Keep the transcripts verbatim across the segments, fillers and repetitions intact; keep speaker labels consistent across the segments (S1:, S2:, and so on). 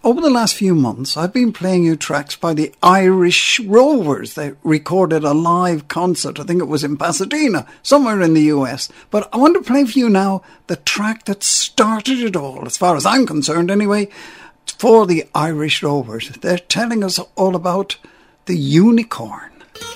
S1: over the last few months, I've been playing you tracks by the Irish Rovers. They recorded a live concert, I think it was in Pasadena, somewhere in the U S. But I want to play for you now the track that started it all, as far as I'm concerned anyway, for the Irish Rovers. They're telling us all about the unicorn.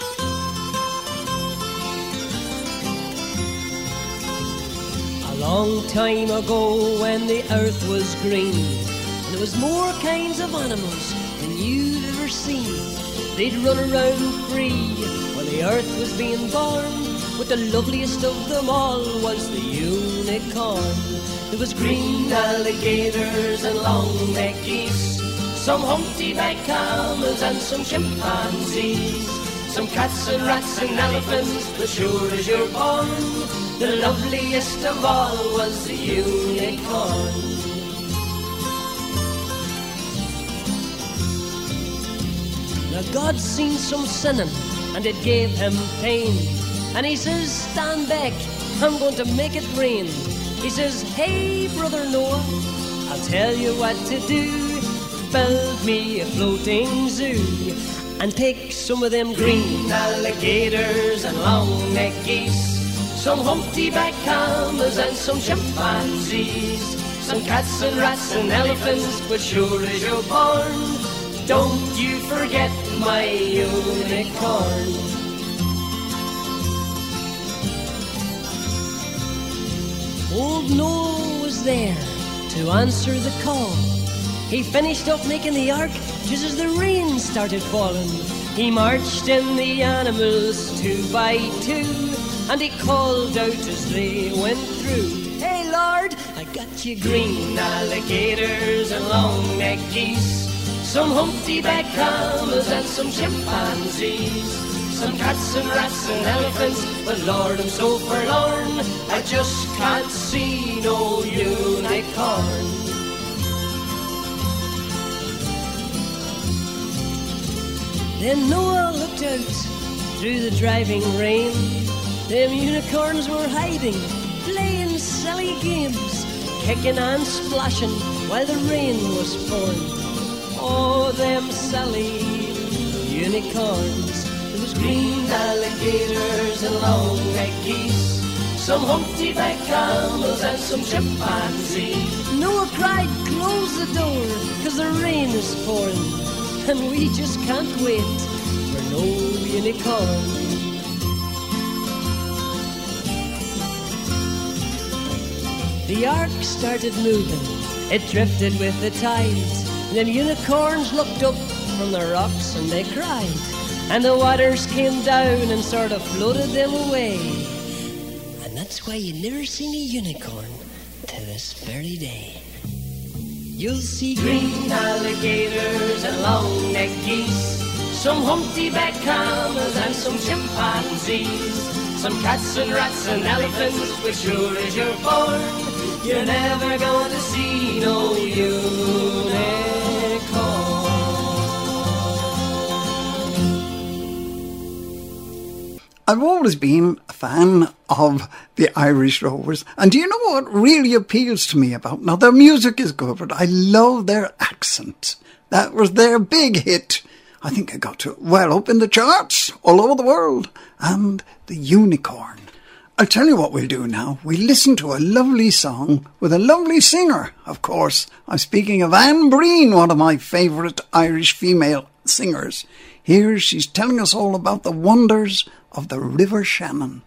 S2: A long time ago when the earth was green, and there was more kinds of animals than you'd ever seen. They'd run around free when the earth was being born, but the loveliest of them all was the unicorn. There was green alligators and long-necked geese, some humpty-backed camels and some chimpanzees, some cats and rats and elephants, but sure as you're born, the loveliest of all was the unicorn. Now God seen some sinning, and it gave him pain, and he says, stand back, I'm going to make it rain. He says, hey brother Noah, I'll tell you what to do. Build me a floating zoo, and take some of them green alligators and long-necked geese, some humpty-backed camels and some chimpanzees, some cats and rats and elephants, but sure as you're born, don't you forget my unicorn. Old Noah was there to answer the call. He finished up making the ark just as the rain started falling. He marched in the animals two by two, and he called out as they went through, hey Lord, I got you green alligators and long-necked geese, some humpty-backed camels and some chimpanzees, some cats and rats and elephants, but Lord, I'm so forlorn, I just can't see no unicorn. Then Noah looked out through the driving rain. Them unicorns were hiding, playing silly games, kicking and splashing while the rain was pouring. Oh, them silly unicorns. There was green alligators and long-necked geese, some humpty-backed camels and some chimpanzees. Noah cried, close the door, 'cause the rain is pouring, and we just can't wait for no unicorn. The ark started moving, it drifted with the tides, and them unicorns looked up from the rocks and they cried, and the waters came down and sort of floated them away. And that's why you never seen a unicorn to this very day. You'll see green alligators and long-necked geese, some humpty-backed camels and some chimpanzees, some cats and rats and elephants, but sure as you're born, you're never gonna see no unicorn.
S1: I've always been a fan of the Irish Rovers, and do you know what really appeals to me about? Now, their music is good, but I love their accent. That was their big hit. I think it got to, well, up in the charts all over the world. And the unicorn. I'll tell you what we'll do now. We'll listen to a lovely song with a lovely singer, of course. I'm speaking of Anne Breen, one of my favourite Irish female singers. Here she's telling us all about the wonders of the River Shannon.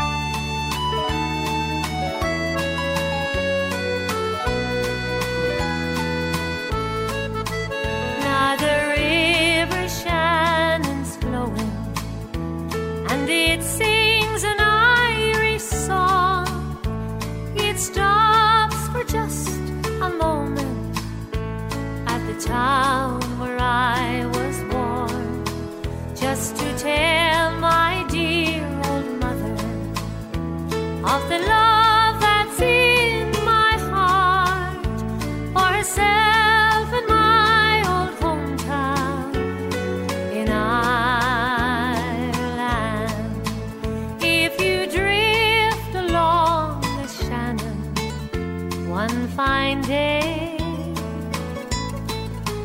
S3: Now the River Shannon's flowing, and it sings an Irish song. It stops for just a moment at the town where I was born, just to tell my dear old mother of the love that's in my heart for herself and my old hometown in Ireland. If you drift along the Shannon one fine day,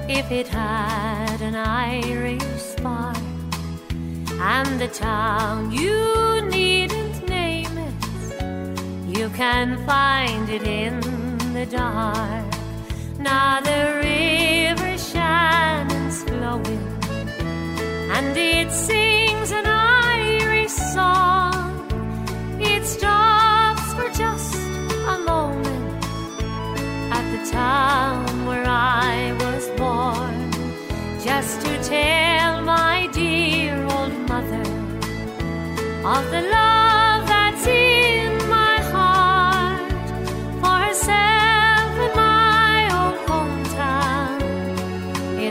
S3: if it had an Irish spark, and the town you needn't name it, you can find it in the dark. Now the river Shannon's flowing, and it sings an Irish song. It stops for just a moment at the town where I was born, just to tell my dear old mother of the love that's in my heart for herself and my old hometown in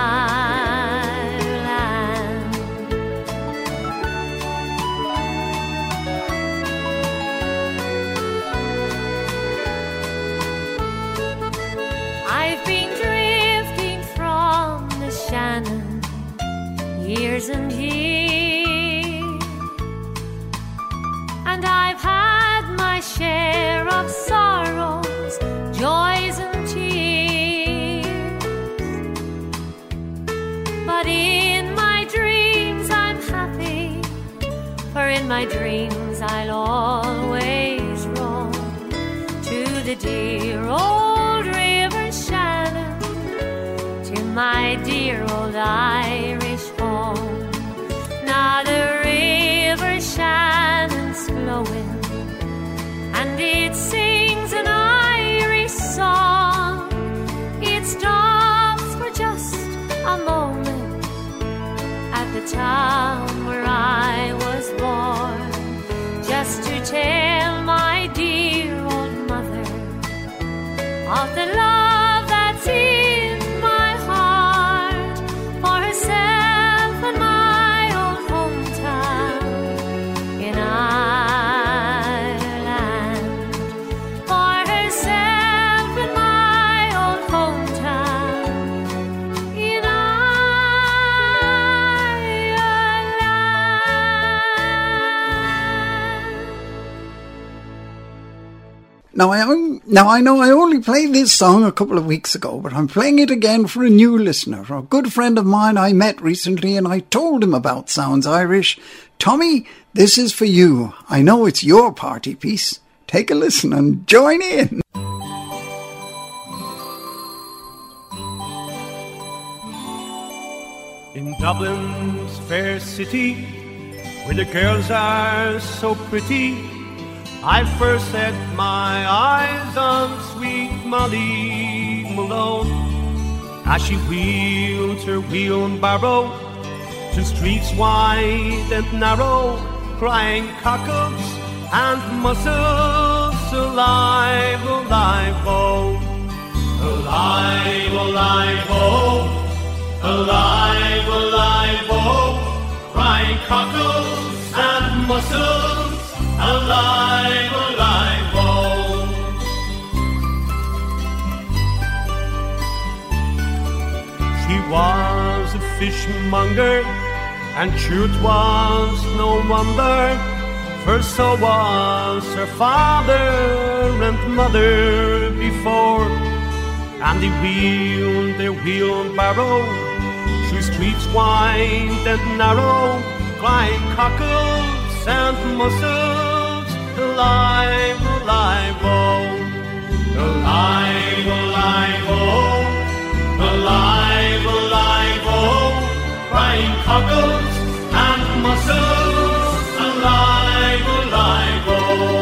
S3: Ireland. I've been drifting from the Shannon years and years, and I've had my share of sorrows, joys and tears, but in my dreams I'm happy, for in my dreams I'll always roam to the dear old river Shannon, to my dear old Irish home. Now the river Shannon's flowing, and it sings an Irish song. It stops for just a moment at the town where I was born, just to tell my dear old mother of the love that's in my heart for herself and my old hometown in Ireland, for herself and my old hometown in Ireland.
S1: Now I, on- now I know I only played this song a couple of weeks ago, but I'm playing it again for a new listener, a good friend of mine I met recently, and I told him about Sounds Irish. Tommy, this is for you. I know it's your party piece. Take a listen and join in.
S4: In Dublin's fair city, where the girls are so pretty, I first set my eyes on sweet Molly Malone, as she wheeled her wheelbarrow through streets wide and narrow, crying cockles and mussels, alive, alive, oh, alive, alive, oh, alive, alive, oh, crying cockles and mussels, alive, alive, oh. She was a fishmonger, and truth was no wonder, for so was her father and mother before, and they wheeled their wheelbarrow through streets wide and narrow, crying cockles and mussels, alive, alive, oh, alive, alive, oh, alive, alive, oh, crying cockles and mussels, alive, alive, oh.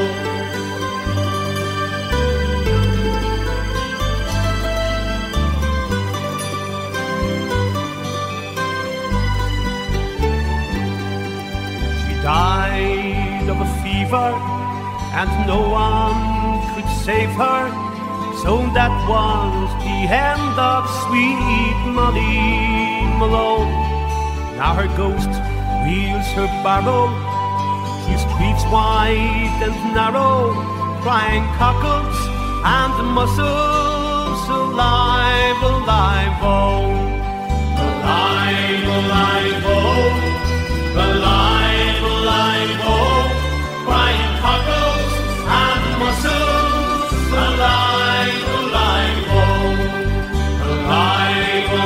S4: She died of a fever, and no one could save her, so that was the end of sweet Molly Malone. Now her ghost wheels her barrow through streets wide and narrow, crying cockles and mussels, alive, alive, oh, alive, alive, oh, alive, alive, oh, crying cockles and mussels, alive, alive, oh, alive, alive.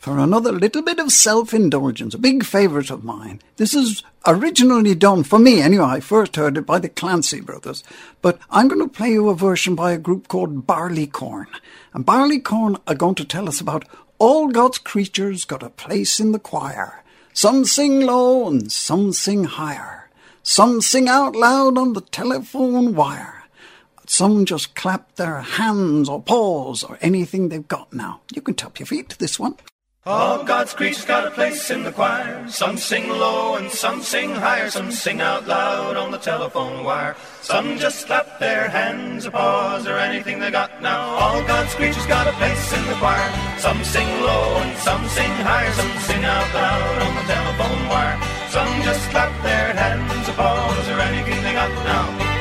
S1: for another little bit of self-indulgence, a big favourite of mine. This is originally done, for me anyway, I first heard it by the Clancy Brothers, but I'm going to play you a version by a group called Barleycorn. And Barleycorn are going to tell us about all God's creatures got a place in the choir. Some sing low and some sing higher. Some sing out loud on the telephone wire. Some just clap their hands or paws or anything they've got now. You can tap your feet to this one.
S5: All God's creatures got a place in the choir. Some sing low and some sing higher. Some sing out loud on the telephone wire. Some just clap their hands or paws or anything they got now. All God's creatures got a place in the choir. Some sing low and some sing higher. Some sing out loud on the telephone wire. Some just clap their hands or paws or anything they got now.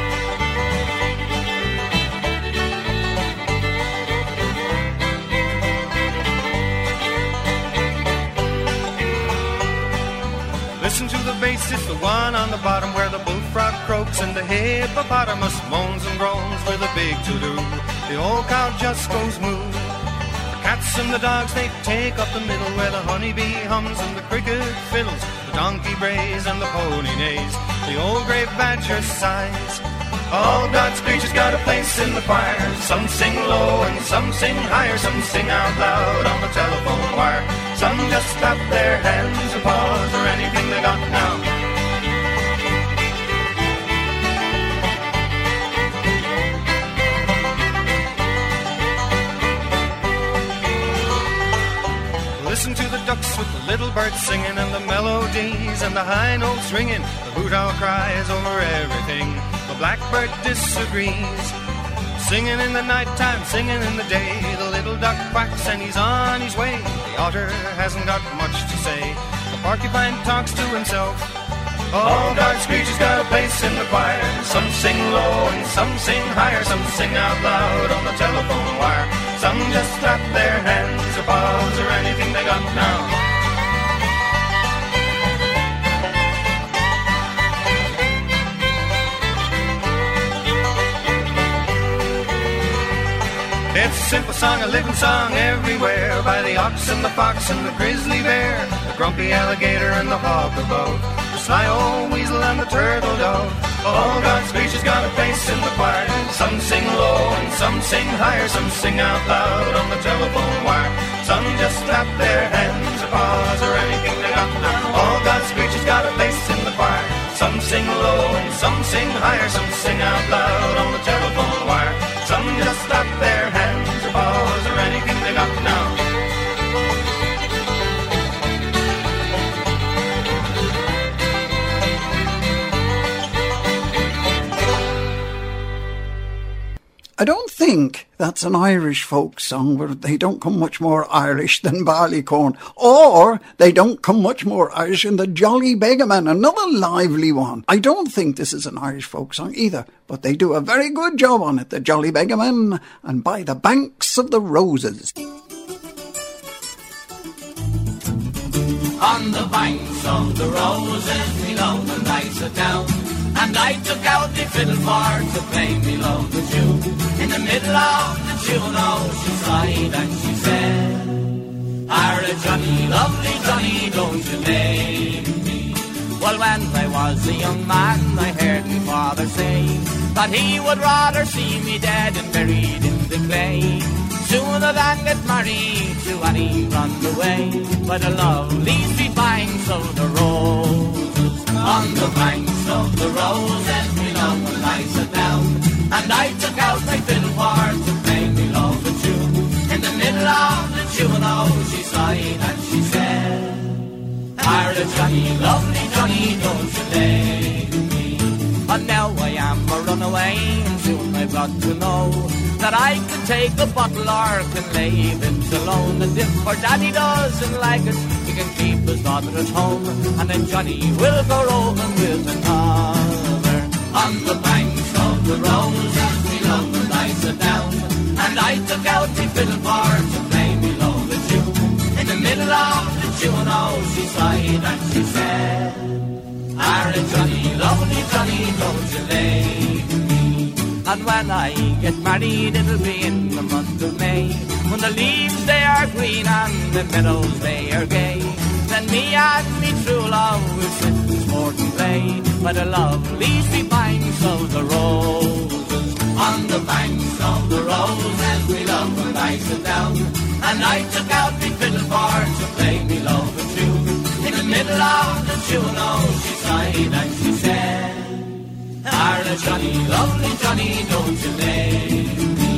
S5: Listen to the bass, it's the one on the bottom where the bullfrog croaks and the hippopotamus moans and groans with a big to-do. The old cow just goes moo. The cats and the dogs, they take up the middle where the honeybee hums and the cricket fiddles, the donkey brays and the pony neighs. The old grey badger sighs. All God's creatures got a place in the choir. Some sing low and some sing higher. Some sing out loud on the telephone wire. Some just clap their hands or paws or anything they got now. Listen to the ducks with the little birds singing and the melodies and the high notes ringing. The hoot owl cries over everything. The blackbird disagrees. Singing in the nighttime, singing in the day. The little duck quacks and he's on his way. The otter hasn't got much to say. The porcupine talks to himself. All God's creatures got a place in the choir. Some sing low and some sing higher. Some sing out loud on the telephone wire. Some just clap their hands or paws or anything they got now. It's a simple song, a living song everywhere, by the ox and the fox and the grizzly bear, the grumpy alligator and the hawk above, the sly old weasel and the turtle dove. All God's creatures got a place in the choir. Some sing low and some sing higher. Some sing out loud on the telephone wire. Some just clap their hands or paws or anything they got now. All God's creatures got a place in the choir. Some sing low and some sing higher. Some sing out loud on the telephone wire. Some just clap their hands or paws or anything they got now.
S1: I don't think that's an Irish folk song, where they don't come much more Irish than Barleycorn, or they don't come much more Irish than the Jolly Beggarman, another lively one. I don't think this is an Irish folk song either, but they do a very good job on it, the Jolly Beggarman, and By the Banks of the Roses.
S6: On the banks of the roses, me love and I sat down, and I took out the fiddle for to play me love the tune. In the middle of the tune, oh, she sighed and she said, "Are Johnny, lovely Johnny, don't you leave me?" Well, when I was a young man, I heard my father say that he would rather see me dead and buried in the clay sooner than get married to Annie run away by the lovely sweet banks of the roses. On the banks of the roses, me love and I sat down, and I took out my fiddle for to play me love the tune. In the middle of the tune, oh, she sighed and she said, "Are the Johnny, lovely Johnny, don't you leave me?" But now I am a runaway, and soon I've got to know that I can take a bottle or can leave it alone. And if our daddy doesn't like it, he can keep his daughter at home, and then Johnny will go roving with another. On the banks of the roses, me love and I sat down, and I took out the fiddle for to play me love the tune. In the middle of the tune, oh, she sighed and she said, "Are Johnny, lovely Johnny, don't you leave me?" And when I get married, it'll be in the month of May, when the leaves they are green and the meadows they are gay. Then me and me true love will sit and sport and play by the lovely sweet banks of the roses. On the banks of the roses we love when I sit down, and I took out me fiddle for to play me love a tune. In the middle of the tune, oh, she sighed and she said, Arla Johnny, lovely Johnny, don't you leave me.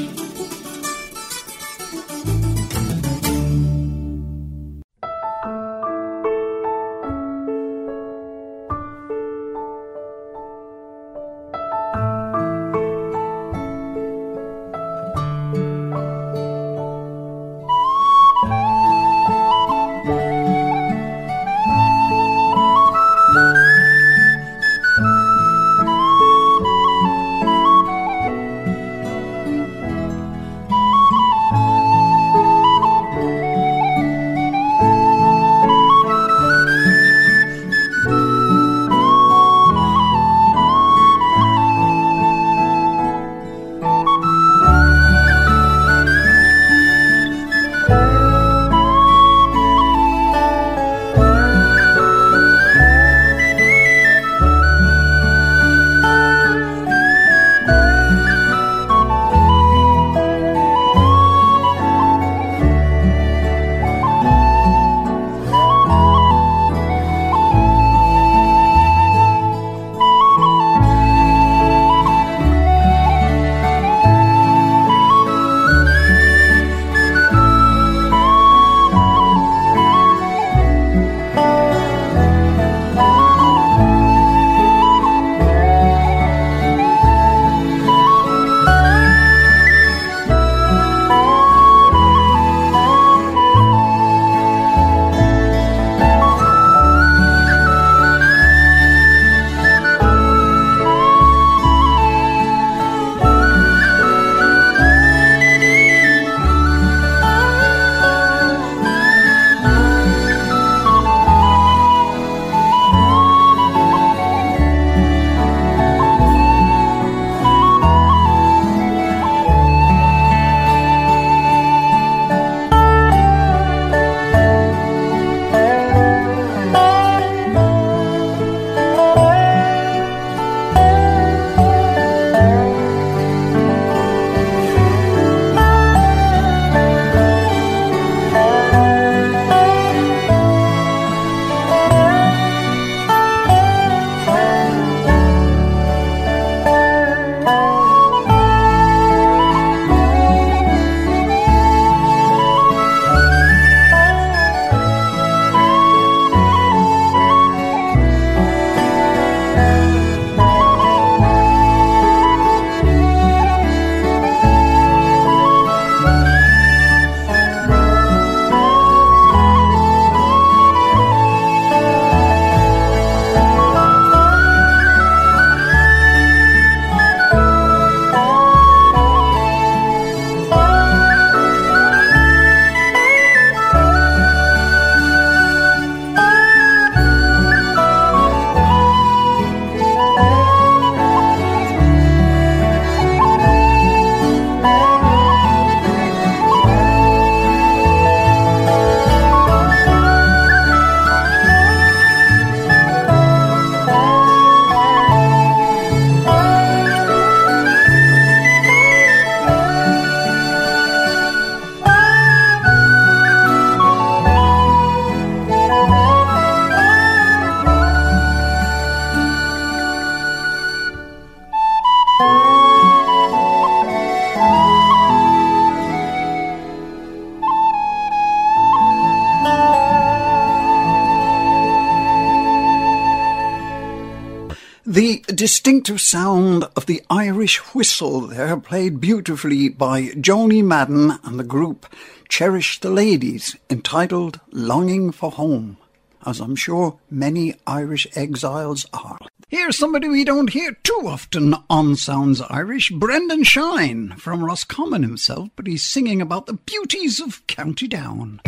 S1: The distinctive sound of the Irish whistle there, played beautifully by Joni Madden and the group Cherish the Ladies, entitled Longing for Home, as I'm sure many Irish exiles are. Here's somebody we don't hear too often on Sounds Irish, Brendan Shine, from Roscommon himself, but he's singing about the beauties of County Down.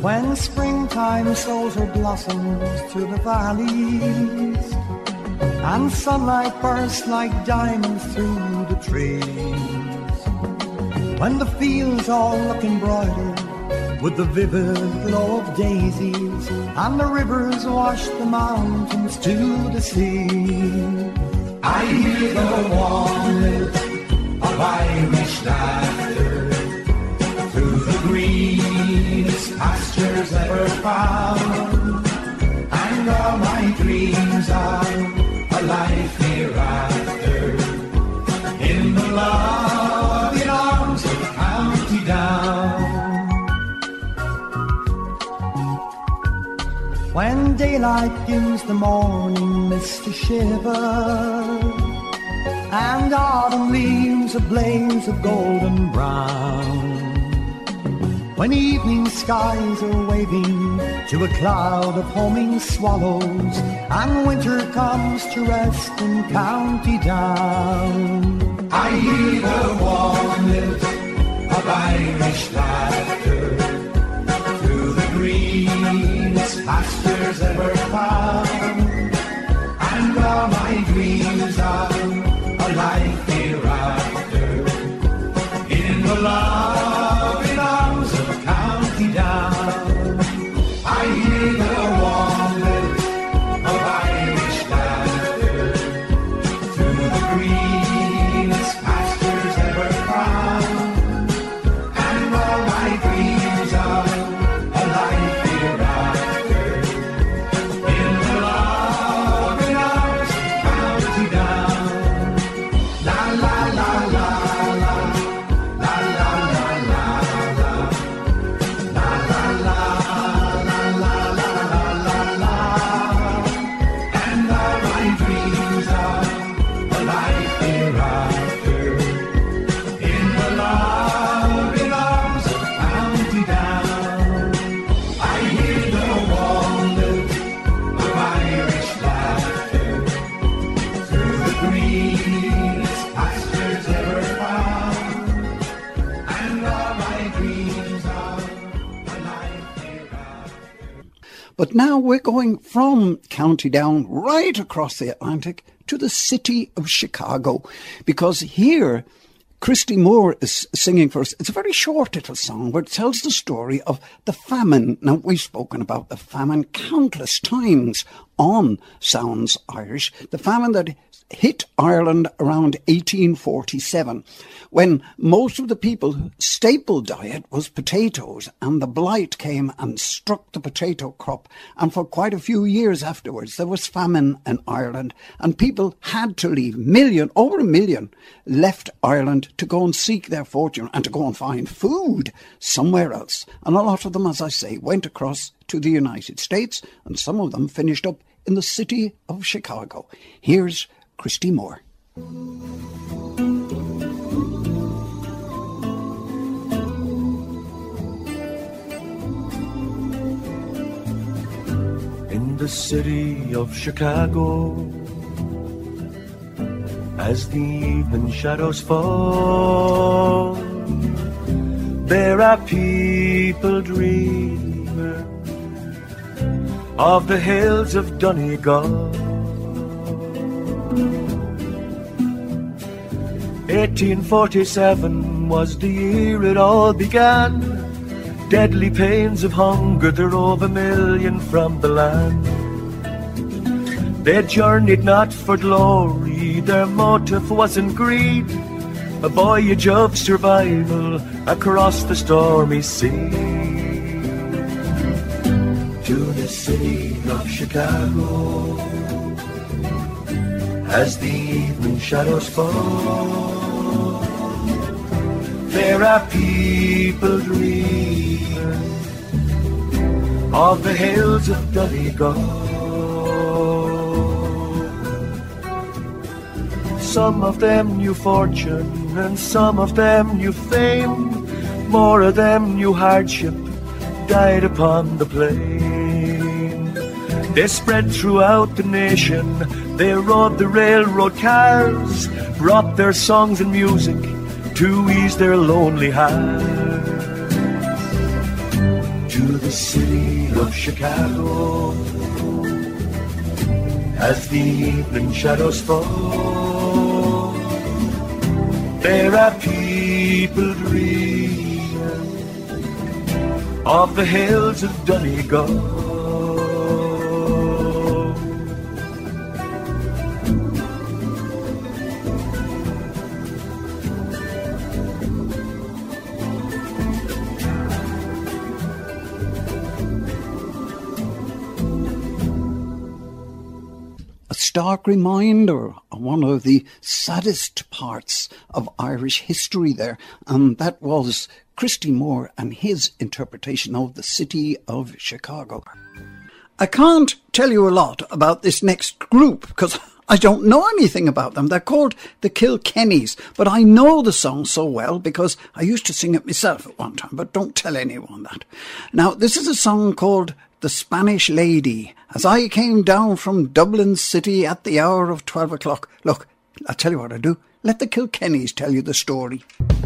S7: When springtime sows her blossoms through the valleys, and sunlight bursts like diamonds through the trees, when the fields all look embroidered with the vivid glow of daisies, and the rivers wash the mountains to the sea, I hear the warm lilt of Irish laughter through the greenest pastures ever found, and all my dreams are a life hereafter in the loving arms of County Down. When daylight gives the morning mist to shiver, and autumn leaves a blaze of golden brown, when evening skies are waving to a cloud of homing swallows, and winter comes to rest in County Down, I hear the warm lilt of Irish laughter through the greenest pastures ever found, and all my dreams are a life hereafter in the loving arms of County Down. I hear the warm lilt of Irish laughter through the greenest pastures ever found, and all my dreams are a life hereafter in the loving arms of County Down. La la la la la, la la la la la, la la la la la la la la, and all my dreams are a life hereafter in the loving arms of County Down. I hear the warm lilt of Irish laughter through the greenest pastures ever found, and all my dreams are a life hereafter.
S1: But now we're going from County Down right across the Atlantic to the city of Chicago, because here Christy Moore is singing for us. It's a very short little song where it tells the story of the famine. Now, we've spoken about the famine countless times on Sounds Irish, the famine that hit Ireland around eighteen forty-seven, when most of the people's staple diet was potatoes, and the blight came and struck the potato crop, and for quite a few years afterwards there was famine in Ireland, and people had to leave. Million, over a million left Ireland to go and seek their fortune and to go and find food somewhere else, and a lot of them, as I say, went across to the United States, and some of them finished up in the city of Chicago. Here's Christy Moore.
S8: In the city of Chicago, as the evening shadows fall, there are people dreaming of the hills of Donegal. eighteen forty-seven was the year it all began. Deadly pains of hunger drove a million from the land. They journeyed not for glory, their motive wasn't greed, a voyage of survival across the stormy sea. To the city of Chicago, as the evening shadows fall, there are people dreaming of the hills of Donegal. Some of them knew fortune and some of them knew fame. More of them knew hardship, died upon the plain. They spread throughout the nation, they rode the railroad cars, brought their songs and music to ease their lonely hearts. to the city of Chicago. As the evening shadows fall, there are people dreaming of the hills of Donegal.
S1: Stark reminder of one of the saddest parts of Irish history there, and that was Christy Moore and his interpretation of the city of Chicago. I can't tell you a lot about this next group because I don't know anything about them. They're called the Kilkennys, but I know the song so well because I used to sing it myself at one time, but don't tell anyone that. Now, this is a song called The Spanish Lady. As I came down from Dublin City at the hour of twelve o'clock. Look, I'll tell you what I do. Let the Kilkennys tell you the story.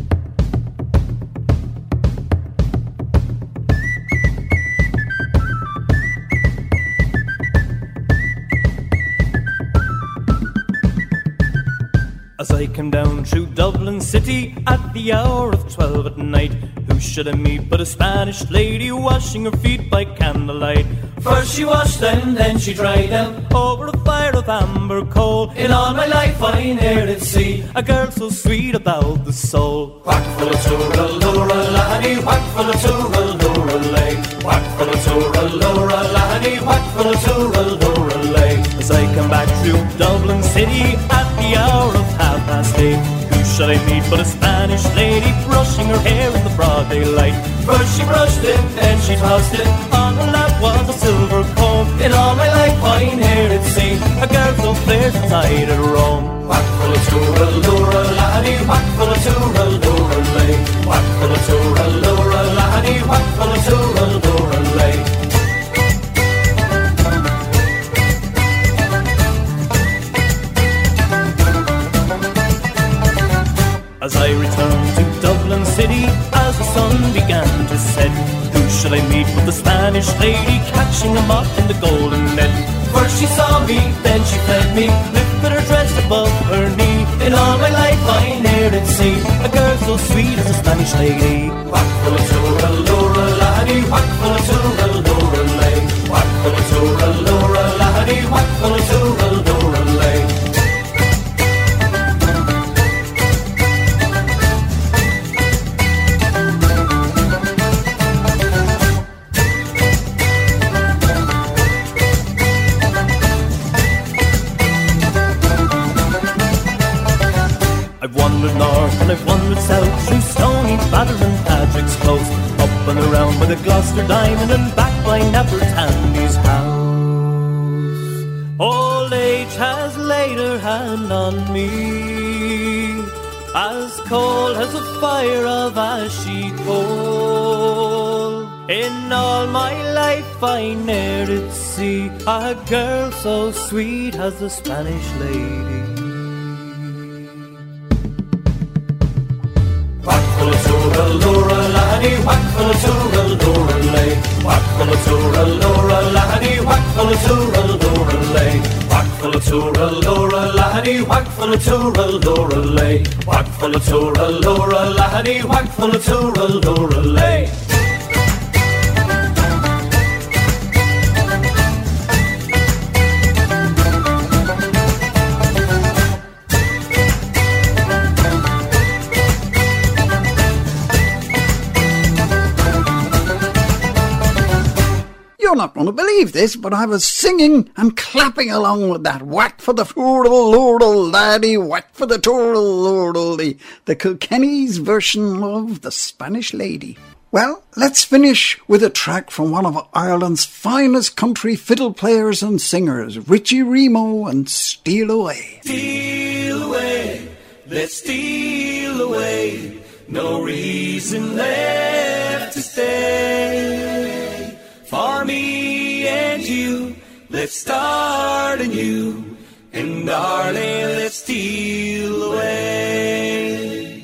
S9: As I came down through Dublin City at the hour of twelve at night, who should I meet but a Spanish lady washing her feet by candlelight? First she washed them, then she dried them over a fire of amber coal. In all my life I ne'er did see a girl so sweet about the soul. Whack full of toorel, Laura Lahany, whack full of toorel, Laura lay. Whack full of toorel, Laura Lahany, whack full of toorel, Laura lay. As I come back through Dublin City at the hour of half past eight, who shall I meet but a Spanish lady brushing her hair in the broad daylight? First she brushed it, then she tossed it, on her lap was a silver comb. In all my life I ne'er did see a girl so fair since I did roam. Whack full of toorel, Laura Lahany, whack full of toorel, Laura lay. Whack full of toorel, Laura Lahany, whack full of toorel, Laura lay. As I returned to Dublin City, as the sun began to set, who should I meet but the Spanish lady catching a moth in the golden net? First she saw me, then she fled me, lifted her dress above her knee. In all my life I ne'er did see a girl so sweet as a Spanish lady. Whack full of toorel, Laura Lahany, whack full of toorel, Laura lay. Whack full of toorel, Laura Lahany, whack full of toorel, Laura lay. I've wandered north and I've wandered south through Stony Batter and Patrick's Close, up and around by the Gloucester Diamond and back by Napper Tandy's house. Old age has laid her hand on me, as cold as a fire of ashy coal. In all my life I ne'er did see a girl so sweet as the Spanish lady. Whack full of toorel, Laura Lahany, whack full of toorel, Laura lay. Whack full of toorel, Laura Lahany, whack full of toorel, Laura lay. Whack full of toorel, Laura Lahany, whack full of toorel, Laura lay. Whack full of toorel, Laura Lahany, whack full of toorel, Laura lay.
S1: You're not going to believe this, but I was singing and clapping along with that. Whack for the toorel, laurel, laddie, whack for the toorel, laurel, the, the Kilkenny's version of The Spanish Lady. Well, let's finish with a track from one of Ireland's finest country fiddle players and singers, Richie Remo and Steal Away.
S9: Steal away, let's steal away, no reason left to stay. For me and you, let's start anew, and darling, let's steal away.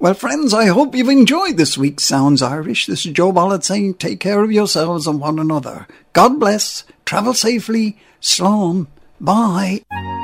S1: Well, friends, I hope you've enjoyed this week's Sounds Irish. This is Joe Bollett saying take care of yourselves and one another. God bless, travel safely, slán, bye.